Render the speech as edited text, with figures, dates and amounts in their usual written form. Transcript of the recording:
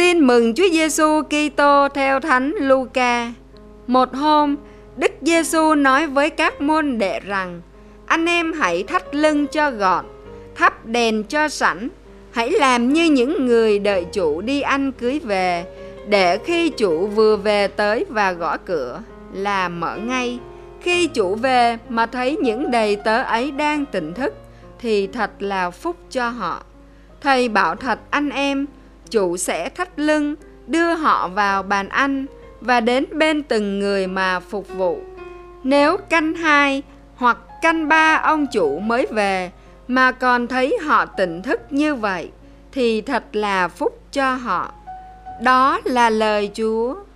Tin mừng Chúa Giêsu Kitô theo Thánh Luca. Một hôm, Đức Giêsu nói với các môn đệ rằng: anh em hãy thắt lưng cho gọn, thắp đèn cho sẵn, hãy làm như những người đợi chủ đi ăn cưới về, để khi chủ vừa về tới và gõ cửa là mở ngay. Khi chủ về mà thấy những đầy tớ ấy đang tỉnh thức thì thật là phúc cho họ. Thầy bảo thật anh em, chủ sẽ thắt lưng, đưa họ vào bàn ăn và đến bên từng người mà phục vụ. Nếu canh 2 hoặc canh 3 ông chủ mới về mà còn thấy họ tỉnh thức như vậy thì thật là phúc cho họ. Đó là lời Chúa.